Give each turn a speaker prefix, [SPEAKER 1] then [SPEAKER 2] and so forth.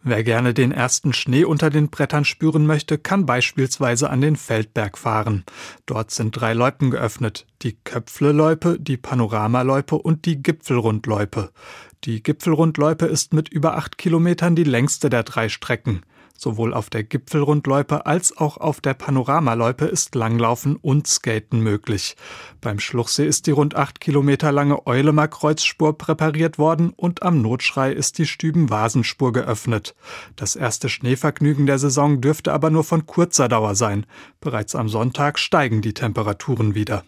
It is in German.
[SPEAKER 1] Wer gerne den ersten Schnee unter den Brettern spüren möchte, kann beispielsweise an den Feldberg fahren. Dort sind 3 Loipen geöffnet: die Köpfle-Loipe, die Panoramaloipe und die Gipfelrundloipe. Die Gipfelrundloipe ist mit über 8 Kilometern die längste der 3 Strecken. Sowohl auf der Gipfelrundloipe als auch auf der Panoramaloipe ist Langlaufen und Skaten möglich. Beim Schluchsee ist die rund 8 Kilometer lange Eulema-Kreuzspur präpariert worden und am Notschrei ist die Stüben-Vasenspur geöffnet. Das erste Schneevergnügen der Saison dürfte aber nur von kurzer Dauer sein. Bereits am Sonntag steigen die Temperaturen wieder.